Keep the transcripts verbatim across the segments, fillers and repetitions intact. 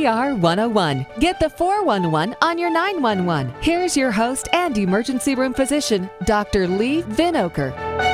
E R one oh one. Get the four one one on your nine one one. Here's your host and emergency room physician, Doctor Lee Vinokur.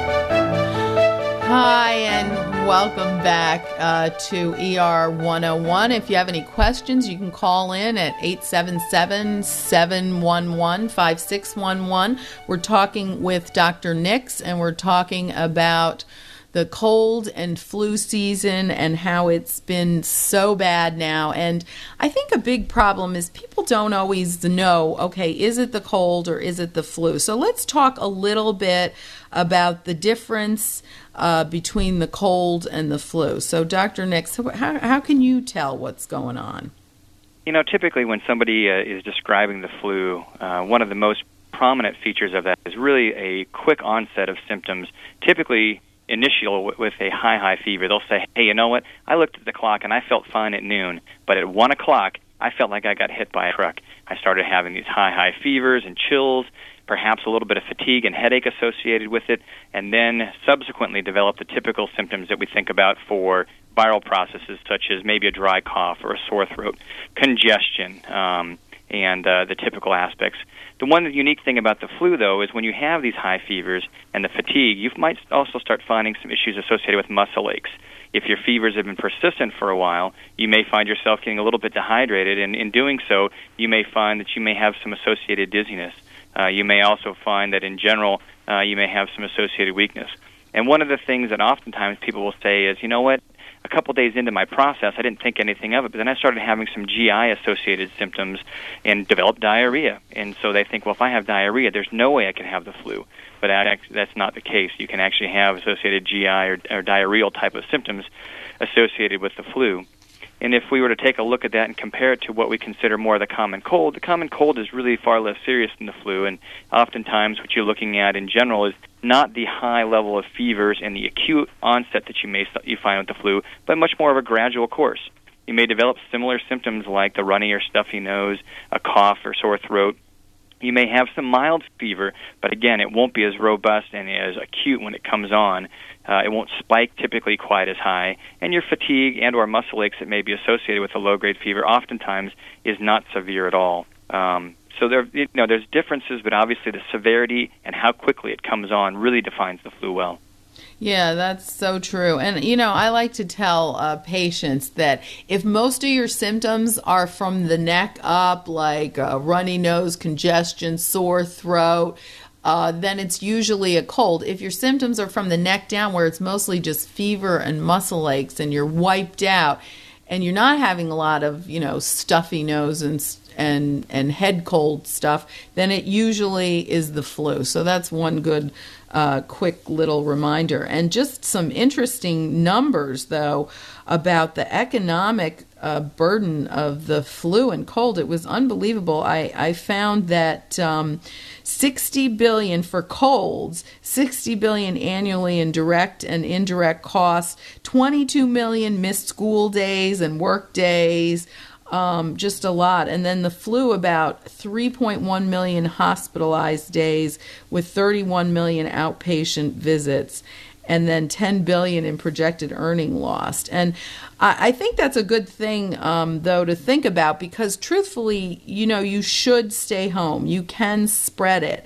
Hi, and welcome back uh, to E R one oh one. If you have any questions, you can call in at eight seven seven, seven one one, five six one one. We're talking with Doctor Nix, and we're talking about the cold and flu season and how it's been so bad now. And I think a big problem is people don't always know, okay, is it the cold or is it the flu? So let's talk a little bit about the difference uh, between the cold and the flu. So Doctor Nix, how, how can you tell what's going on? You know, typically when somebody uh, is describing the flu, uh, one of the most prominent features of that is really a quick onset of symptoms, typically initial with a high, high fever. They'll say, hey, you know what? I looked at the clock and I felt fine at noon, but at one o'clock, I felt like I got hit by a truck. I started having these high, high fevers and chills, perhaps a little bit of fatigue and headache associated with it, and then subsequently developed the typical symptoms that we think about for viral processes, such as maybe a dry cough or a sore throat, congestion, um, and uh, the typical aspects. The one unique thing about the flu, though, is when you have these high fevers and the fatigue, you might also start finding some issues associated with muscle aches. If your fevers have been persistent for a while, you may find yourself getting a little bit dehydrated, and in doing so, you may find that you may have some associated dizziness. Uh, you may also find that in general, uh, you may have some associated weakness. And one of the things that oftentimes people will say is, you know what, a couple days into my process, I didn't think anything of it, but then I started having some G I-associated symptoms and developed diarrhea. And so they think, well, if I have diarrhea, there's no way I can have the flu. But that, that's not the case. You can actually have associated G I or, or diarrheal type of symptoms associated with the flu. And if we were to take a look at that and compare it to what we consider more the common cold, the common cold is really far less serious than the flu, and oftentimes what you're looking at in general is not the high level of fevers and the acute onset that you may you find with the flu, but much more of a gradual course. You may develop similar symptoms like the runny or stuffy nose, a cough or sore throat. You may have some mild fever, but again, it won't be as robust and as acute when it comes on. Uh, it won't spike typically quite as high, and your fatigue and or muscle aches that may be associated with a low-grade fever oftentimes is not severe at all. Um, so there, you know, there's differences, but obviously the severity and how quickly it comes on really defines the flu well. Yeah, that's so true. And, you know, I like to tell uh, patients that if most of your symptoms are from the neck up, like uh, runny nose, congestion, sore throat, uh, then it's usually a cold. If your symptoms are from the neck down, where it's mostly just fever and muscle aches and you're wiped out, and you're not having a lot of, you know, stuffy nose and and and head cold stuff, then it usually is the flu. So that's one good uh, quick little reminder. And just some interesting numbers, though, about the economic uh, burden of the flu and cold. It was unbelievable. I, I found that um, sixty billion dollars for colds, sixty billion dollars annually in direct and indirect costs, twenty-two million dollars missed school days and work days, Um, just a lot. And then the flu, about three point one million hospitalized days with thirty-one million outpatient visits, and then ten billion in projected earning lost. And I, I think that's a good thing, um, though, to think about, because truthfully, you know, you should stay home. You can spread it.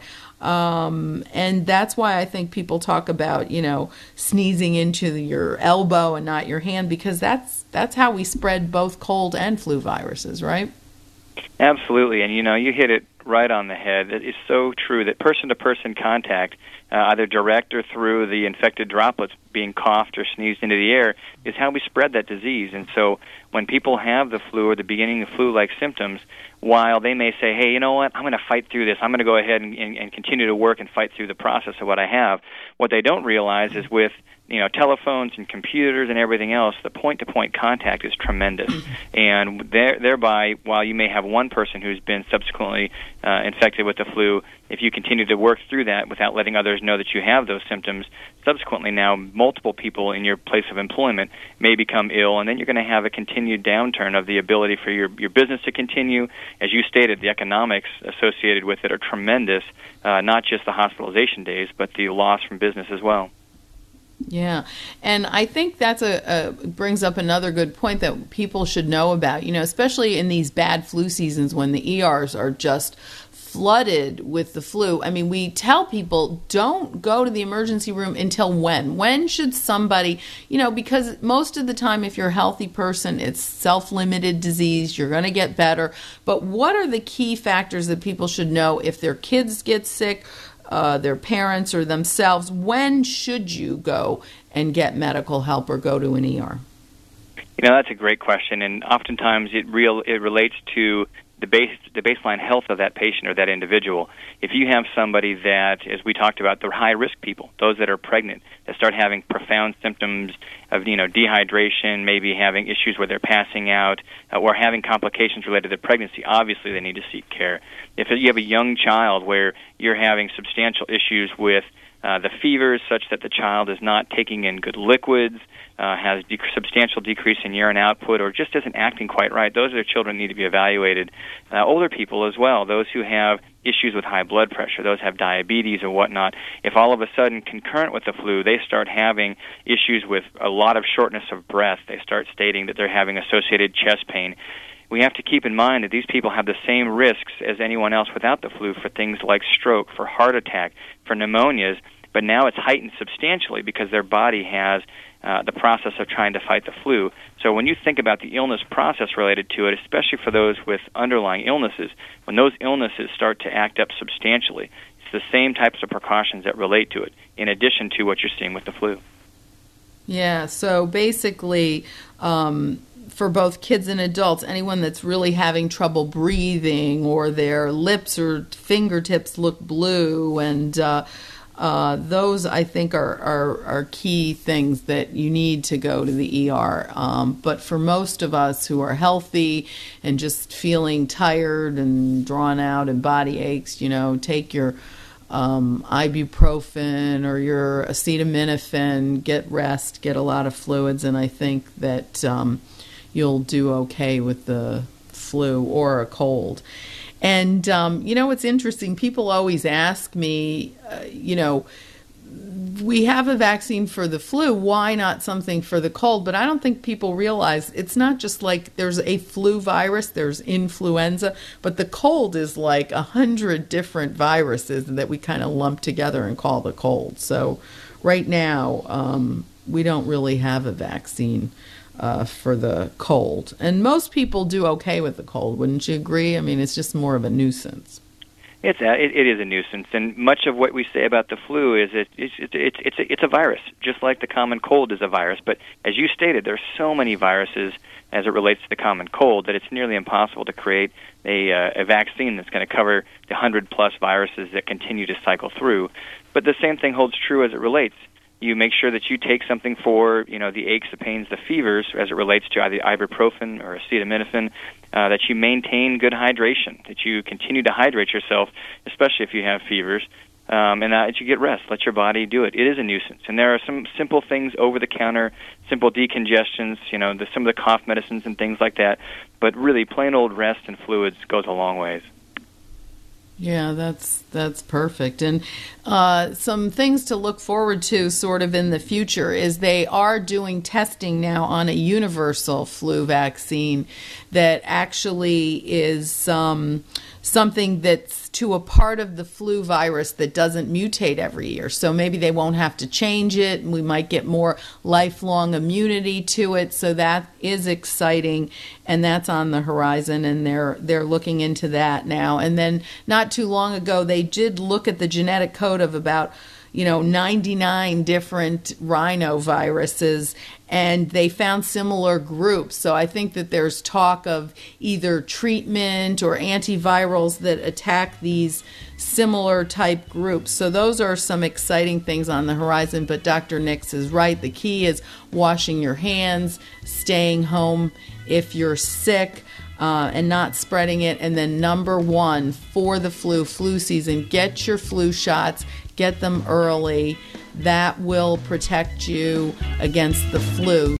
Um, and that's why I think people talk about, you know, sneezing into your elbow and not your hand, because that's that's how we spread both cold and flu viruses, right? Absolutely. And, you know, you hit it right on the head. It is so true that person-to-person contact, uh, either direct or through the infected droplets being coughed or sneezed into the air, is how we spread that disease. And so when people have the flu or the beginning of flu-like symptoms, while they may say, hey, you know what, I'm going to fight through this, I'm going to go ahead and, and, and continue to work and fight through the process of what I have, what they don't realize is with you know, telephones and computers and everything else, the point-to-point contact is tremendous. And there, thereby, while you may have one person who's been subsequently uh, infected with the flu, if you continue to work through that without letting others know that you have those symptoms, subsequently now multiple people in your place of employment may become ill, and then you're going to have a continued downturn of the ability for your, your business to continue. As you stated, the economics associated with it are tremendous, uh, not just the hospitalization days, but the loss from business as well. Yeah, and I think that's a, a brings up another good point that people should know about, you know, especially in these bad flu seasons when the E Rs are just flooded with the flu. I mean, we tell people don't go to the emergency room until when? When should somebody, you know, because most of the time if you're a healthy person, it's self-limited disease, you're going to get better. But what are the key factors that people should know if their kids get sick, uh, their parents or themselves? When should you go and get medical help or go to an E R? You know, that's a great question, and oftentimes it real it relates to the base the baseline health of that patient or that individual. If you have somebody that, as we talked about, the high risk people, those that are pregnant, that start having profound symptoms of, you know, dehydration, maybe having issues where they're passing out, uh, or having complications related to pregnancy, obviously they need to seek care. If you have a young child where you're having substantial issues with uh, the fevers such that the child is not taking in good liquids, Uh, has de- substantial decrease in urine output, or just isn't acting quite right, those are children need to be evaluated. Uh, older people as well, those who have issues with high blood pressure, those have diabetes or whatnot, if all of a sudden concurrent with the flu they start having issues with a lot of shortness of breath, they start stating that they're having associated chest pain, we have to keep in mind that these people have the same risks as anyone else without the flu for things like stroke, for heart attack, for pneumonias, but now it's heightened substantially because their body has Uh, the process of trying to fight the flu. So when you think about the illness process related to it, especially for those with underlying illnesses, when those illnesses start to act up substantially, it's the same types of precautions that relate to it, in addition to what you're seeing with the flu. Yeah, so basically, um, for both kids and adults, anyone that's really having trouble breathing or their lips or fingertips look blue and uh, Uh, those, I think, are, are, are key things that you need to go to the E R. Um, but for most of us who are healthy and just feeling tired and drawn out and body aches, you know, take your um, ibuprofen or your acetaminophen, get rest, get a lot of fluids, and I think that um, you'll do okay with the flu or a cold. And, um, you know, it's interesting. People always ask me, uh, you know, we have a vaccine for the flu. Why not something for the cold? But I don't think people realize it's not just like there's a flu virus, there's influenza, but the cold is like a hundred different viruses that we kind of lump together and call the cold. So right now, um, we don't really have a vaccine Uh, for the cold. And most people do okay with the cold, wouldn't you agree? I mean, it's just more of a nuisance. It's a, it, it is a nuisance, and much of what we say about the flu is it, it's it's it's it's a, it's a virus, just like the common cold is a virus. But as you stated, there are so many viruses as it relates to the common cold that it's nearly impossible to create a uh, a vaccine that's going to cover the hundred plus viruses that continue to cycle through. But the same thing holds true as it relates. You make sure that you take something for, you know, the aches, the pains, the fevers, as it relates to either ibuprofen or acetaminophen, uh, that you maintain good hydration, that you continue to hydrate yourself, especially if you have fevers, um, and that you get rest. Let your body do it. It is a nuisance. And there are some simple things over the counter, simple decongestions, you know, the, some of the cough medicines and things like that. But really, plain old rest and fluids goes a long ways. Yeah, that's that's perfect. And uh, some things to look forward to sort of in the future is they are doing testing now on a universal flu vaccine that actually is um, something that's to a part of the flu virus that doesn't mutate every year. So maybe they won't have to change it, and we might get more lifelong immunity to it. So that is exciting, and that's on the horizon, and they're they're looking into that now. And then not too long ago, they did look at the genetic code of about, you know, ninety-nine different rhinoviruses, and they found similar groups. So I think that there's talk of either treatment or antivirals that attack these similar type groups. So those are some exciting things on the horizon. But Doctor Nix is right. The key is washing your hands, staying home if you're sick, Uh, and not spreading it. And then number one, for the flu, flu season, get your flu shots, get them early. That will protect you against the flu.